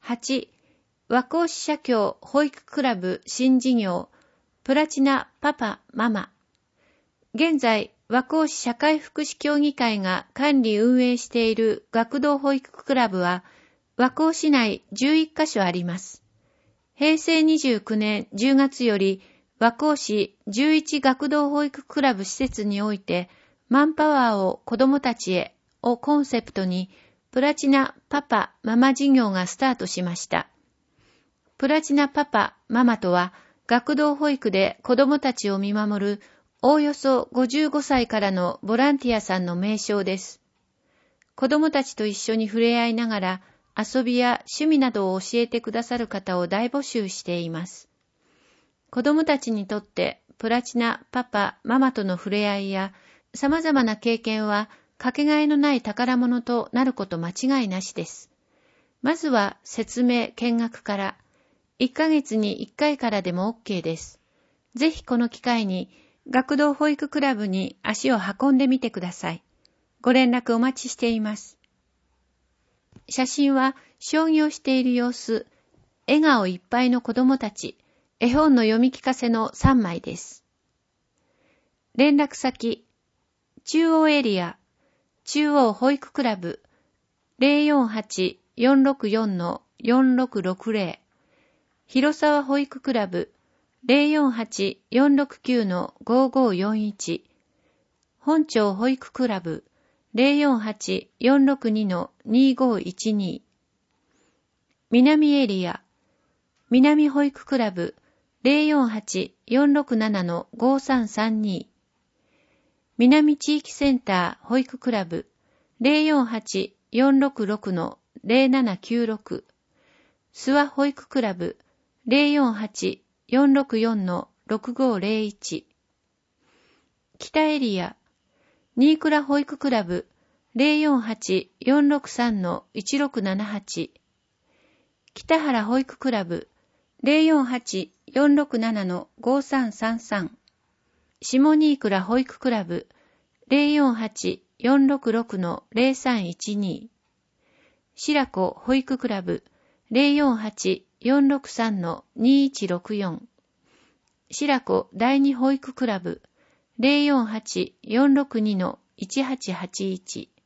8、和光市社協保育クラブ新事業、プラチナパパママ。現在、和光市社会福祉協議会が管理運営している学童保育クラブは、和光市内11カ所あります。平成29年10月より、和光市11学童保育クラブ施設において、マンパワーを子どもたちへをコンセプトに、プラチナパパママ事業がスタートしました。プラチナパパママとは、学童保育で子どもたちを見守る、おおよそ55歳からのボランティアさんの名称です。子どもたちと一緒に触れ合いながら、遊びや趣味などを教えてくださる方を大募集しています。子どもたちにとってプラチナパパママとの触れ合いや様々な経験はかけがえのない宝物となること間違いなしです。まずは説明見学から1ヶ月に1回からでも OK です。ぜひこの機会に学童保育クラブに足を運んでみてください。ご連絡お待ちしています。写真は将棋をしている様子、笑顔いっぱいの子どもたち、絵本の読み聞かせの3枚です。連絡先、中央エリア、中央保育クラブ 048-464-4660 広沢保育クラブ 048-469-5541 本町保育クラブ 048-462-2512 南エリア南保育クラブ 048-467-5332 南地域センター保育クラブ 048-466-0796 諏訪保育クラブ 048-464-6501 北エリア新倉保育クラブ 048-463-1678 北原保育クラブ 048-467-5333 下新倉保育クラブ 048-466-0312 白子保育クラブ 048-463-2164 白子第二保育クラブ 048-462-1881